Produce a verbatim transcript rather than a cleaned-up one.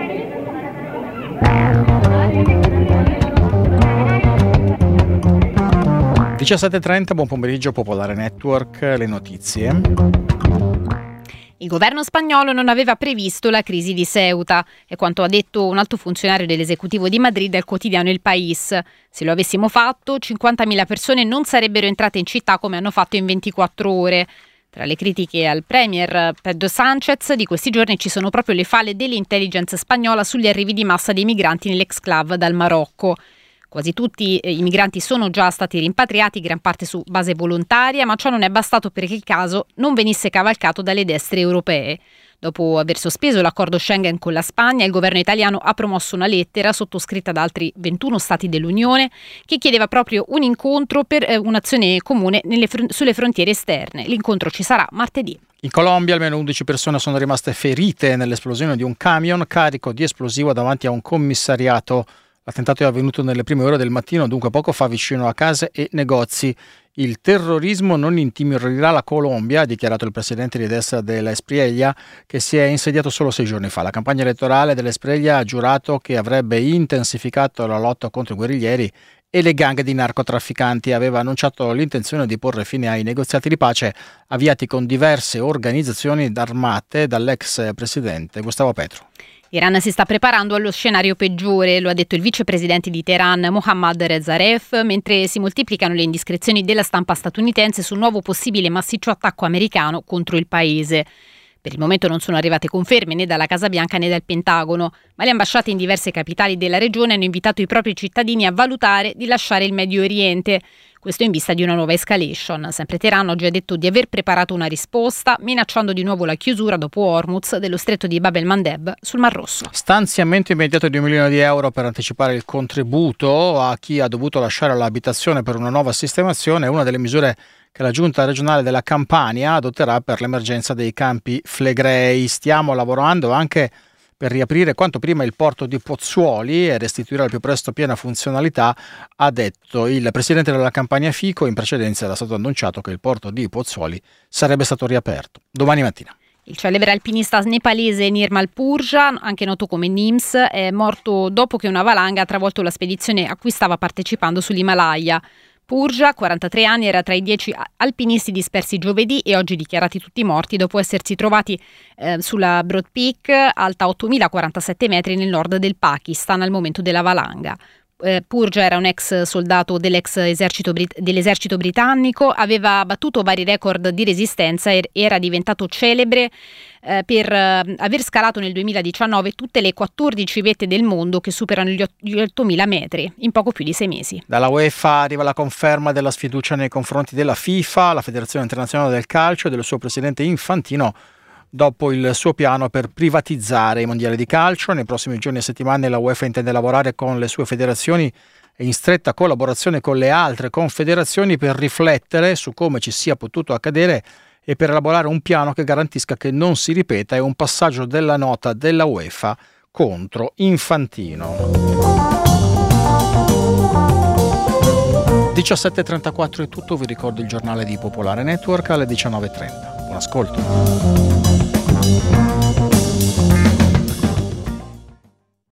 diciassette e trenta, buon pomeriggio Popolare Network, le notizie. Il governo spagnolo non aveva previsto la crisi di Ceuta, è quanto ha detto un alto funzionario dell'esecutivo di Madrid al quotidiano El País. Se lo avessimo fatto, cinquantamila persone non sarebbero entrate in città come hanno fatto in ventiquattro ore. Tra le critiche al premier Pedro Sánchez di questi giorni ci sono proprio le falle dell'intelligence spagnola sugli arrivi di massa dei migranti nell'exclave dal Marocco. Quasi tutti i migranti sono già stati rimpatriati, gran parte su base volontaria, ma ciò non è bastato perché il caso non venisse cavalcato dalle destre europee. Dopo aver sospeso l'accordo Schengen con la Spagna, il governo italiano ha promosso una lettera sottoscritta da altri ventuno stati dell'Unione che chiedeva proprio un incontro per un'azione comune nelle fr- sulle frontiere esterne. L'incontro ci sarà martedì. In Colombia almeno undici persone sono rimaste ferite nell'esplosione di un camion carico di esplosivo davanti a un commissariato. L'attentato è avvenuto nelle prime ore del mattino, dunque poco fa, vicino a case e negozi. Il terrorismo non intimorirà la Colombia, ha dichiarato il presidente di destra della Espriella, che si è insediato solo sei giorni fa. La campagna elettorale dell'Espriella ha giurato che avrebbe intensificato la lotta contro i guerriglieri e le gang di narcotrafficanti. Aveva annunciato l'intenzione di porre fine ai negoziati di pace avviati con diverse organizzazioni armate dall'ex presidente Gustavo Petro. L'Iran si sta preparando allo scenario peggiore, lo ha detto il vicepresidente di Teheran Mohammad Rezaref, mentre si moltiplicano le indiscrezioni della stampa statunitense sul nuovo possibile massiccio attacco americano contro il paese. Per il momento non sono arrivate conferme né dalla Casa Bianca né dal Pentagono, ma le ambasciate in diverse capitali della regione hanno invitato i propri cittadini a valutare di lasciare il Medio Oriente. Questo in vista di una nuova escalation. Sempre Teheran oggi ha detto di aver preparato una risposta, minacciando di nuovo la chiusura dopo Hormuz dello stretto di Bab el-Mandeb sul Mar Rosso. Stanziamento immediato di un milione di euro per anticipare il contributo a chi ha dovuto lasciare l'abitazione per una nuova sistemazione è una delle misure che la Giunta regionale della Campania adotterà per l'emergenza dei Campi Flegrei. Stiamo lavorando anche per riaprire quanto prima il porto di Pozzuoli e restituire al più presto piena funzionalità, ha detto il presidente della Campania Fico. In precedenza era stato annunciato che il porto di Pozzuoli sarebbe stato riaperto domani mattina. Il celebre alpinista nepalese Nirmal Purja, anche noto come Nims, è morto dopo che una valanga ha travolto la spedizione a cui stava partecipando sull'Himalaya. Purja, quarantatré anni, era tra i dieci alpinisti dispersi giovedì e oggi dichiarati tutti morti dopo essersi trovati eh, sulla Broad Peak, alta ottomilaquarantasette metri nel nord del Pakistan al momento della valanga. Eh, Purja era un ex soldato dell'ex esercito brit- dell'esercito britannico, aveva battuto vari record di resistenza e era diventato celebre eh, per eh, aver scalato nel duemiladiciannove tutte le quattordici vette del mondo che superano gli, ot- gli ottomila metri in poco più di sei mesi. Dalla UEFA arriva la conferma della sfiducia nei confronti della FIFA, la Federazione Internazionale del Calcio, e del suo presidente Infantino dopo il suo piano per privatizzare i mondiali di calcio. Nei prossimi giorni e settimane la UEFA intende lavorare con le sue federazioni e in stretta collaborazione con le altre confederazioni per riflettere su come ci sia potuto accadere e per elaborare un piano che garantisca che non si ripeta. È un passaggio della nota della UEFA contro Infantino. diciassette e trentaquattro è tutto, vi ricordo il giornale di Popolare Network alle diciannove e trenta. Buon ascolto.